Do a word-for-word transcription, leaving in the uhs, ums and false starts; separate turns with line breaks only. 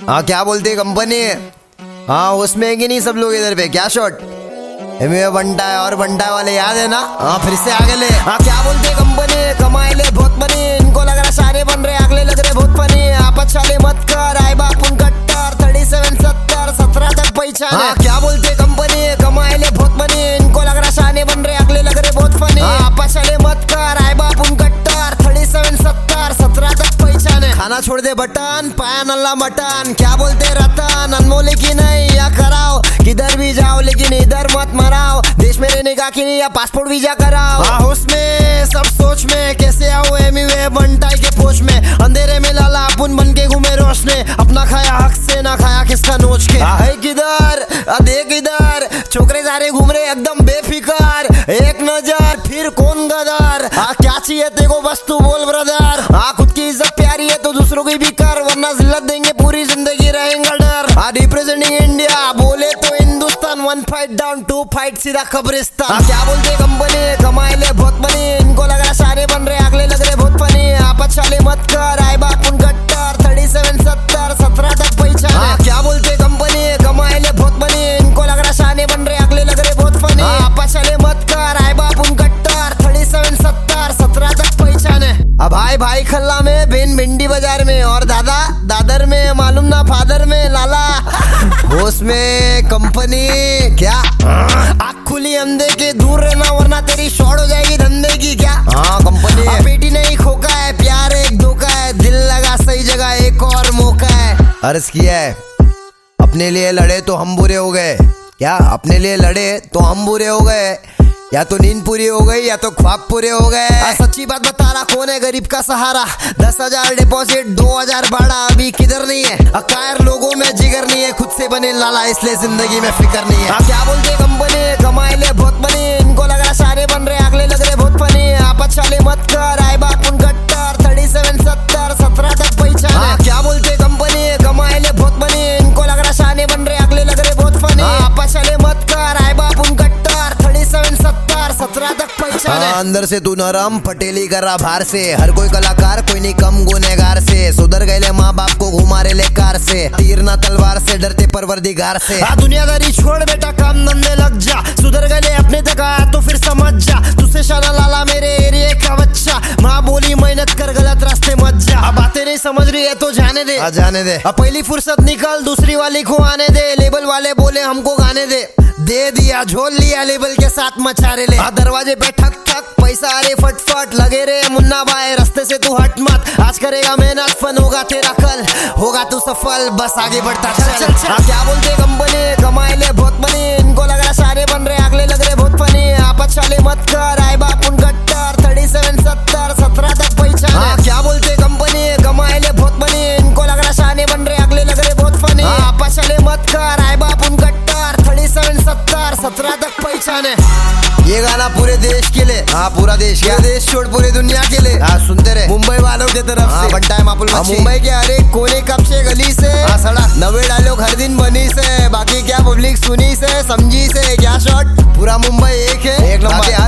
हाँ क्या बोलते कंपनी? हाँ उसमें है कि नहीं सब लोग इधर पे? क्या शॉट बंटा है और बंटा वाले याद है ना? हाँ फिर से आगे ले। हाँ क्या बोलते कंपनी? कमाए ले बहुत बनी, इनको लग रहा सारे बन रहे, अगले लग रहे बहुत फनी। आपस वाले मत कर, आए बापुन कट्टर थर्टी सेवन सत्तर सत्रह तक पहचान। हाँ क्या बोलते कंपनी? कमाए ले बहुत बनी, इनको लग रहा सारे बन रहे, अगले लग रहे बहुत फनी। आपस वाले मत कर, आए बापुन कट्टर थर्टी सेवन सत्तर सत्रह तक पहचान। खाना छोड़ दे बटन, पाया नल्ला मटन। क्या बोलते रतन? अनमोल की नहीं या कराओ, किधर भी जाओ लेकिन इधर मत मराओ। देश में रहने का कि नहीं या पासपोर्ट वीजा कराओ। हाँ उसमें सब सोच में, कैसे आओ एमिवे बंटाई के पोच में। अंधेरे में लाला अपुन बन के घूमे रोशने, अपना खाया हक से ना खाया किसका नोच के। है किधर देख इधर, छोकरे सारे घूम रहे एकदम बेफिकर। एक नजर फिर कौन गदर। हाँ क्या चाहिए तेको बस तू बोल ब्रदर। हाँ खुद की इज्जत प्यारी है तो दूसरों की भी कर, वरना जिल्लत देंगे पूरी जिंदगी रहेंगे डर। हाँ रिप्रेजेंटिंग इंडिया बोले तो Hindustan, one fight down to fight सीधा कब्रिस्तान। हाँ क्या बोलते कंपनी? कमाए ले बहुत बनी, इनको लग रहा सारे बन रहे, अगले लग रहे बहुत फनी। आपस वाले मत कर, आए बापुन कट्टर थर्टी सेवन सत्तर सत्रह तक पहचान। हाँ क्या बोलते कंपनी? कमाए ले बहुत बनी, इनको लग रहा सारे बन रहे, अगले लग रहे बहुत फनी। आपस वाले मत कर, आए बापुन कट्टर थर्टी सेवन सत्तर सत्रह तक पहचान। अब भाई भाई खल्ला में, बेन भिंडी बाजार में, और दादा दादर में, मालूम ना फादर में लाला। होश में कंपनी क्या? आँख खुली अंधे के दूर रहना, वरना तेरी शॉर्ट हो जाएगी धंधे की। क्या हाँ कंपनी? बेटी नहीं खोका है, प्यार एक धोखा है, दिल लगा सही जगह एक और मौका है। अर्ज किया है अपने लिए लड़े तो हम बुरे हो गए। क्या अपने लिए लड़े तो हम बुरे हो गए? या तो नींद पूरी हो गई या तो ख्वाब पूरे हो गए। सच्ची बात बता रहा, कौन है गरीब का सहारा? दस हजार डिपॉजिट दो हजार भाड़ा, अभी किधर नहीं है। अकायर लोगों में जिगर नहीं है, खुद से बने लाला इसलिए जिंदगी में फिक्र नहीं है। क्या बोलते कंपनी? कमाए ले बहुत बनी, इनको लग रहा सारे बन रहे, अगले लग रहे बहुत फनी। आपस वाले मत कर, आए बापुन कट्टर थर्टी सेवन सत्तर सत्रह तक पहचान। क्या बोलते कंपनी? कमाए ले बहुत बनी, इनको लग रहा सारे बन रहे, अगले लग रहे बहुत फनी। आपस वाले मत कर, आए बापुन कट्टर थर्टी सेवन सत्तर सत्रह तक पहचान। अंदर से तू नरम पटेली कर रहा बाहर से, हर कोई कलाकार कोई नहीं कम गुनेगार से। सुधर गए माँ बाप को घुमा रे ले कार से, तीर ना तलवार से डरते परवरदिगार से। दुनियादारी छोड़ बेटा काम धंधे लग जा, सुधर गए अपने तक आया तो फिर समझ जा। तुझसे शाना लाला मेरे एरिया का बच्चा, माँ बोली मेहनत कर गलत रास्ते मत जा। अब बातें नहीं समझ रही है तो जाने दे, जाने दे। अब पहली फुर्सत निकल दूसरी वाली को आने दे। लेबल वाले बोले हमको गाने दे, दे दिया झोल लिया लेबल के साथ मचारे ले। दरवाजे पे ठक ठक पैसा अरे फटफट लगे रे मुन्ना भाई, रास्ते से तू हट मत। आज करेगा मेहनत फन होगा तेरा कल, होगा तू सफल बस आगे बढ़ता चल चल चल। क्या बोलते कंपनी? कमाए ले बहुत बनी, इनको लग रहा सारे बन रहे, अगले लग रहे बहुत फनी। आपस वाले मत कर, आए बापुन कट्टर थर्टी सेवन सत्तर सत्रह तक पहचान। क्या बोलते कंपनी? कमाए ले बहुत बनी, इनको लग रहा सारे बन रहे, अगले लग रहे बहुत फनी। आपस वाले मत कर, आए बापुन कट्टर थर्टी सेवन सत्तर सत्रह तक पहचान है। ये गाना पूरे देश के लिए, हाँ पूरा देश, क्या देश छोड़ पूरी दुनिया के लिए। हाँ सुनते रहे मुंबई वालों की तरफ से, बनता है मापुल मच्छी। मुंबई के हर एक कोने कब से गली से, हाँ सड़क नवे डायलॉग हर दिन बनी से। बाकी क्या पब्लिक सुनी से समझी से, क्या शॉट पूरा मुंबई एक है, एक नंबर।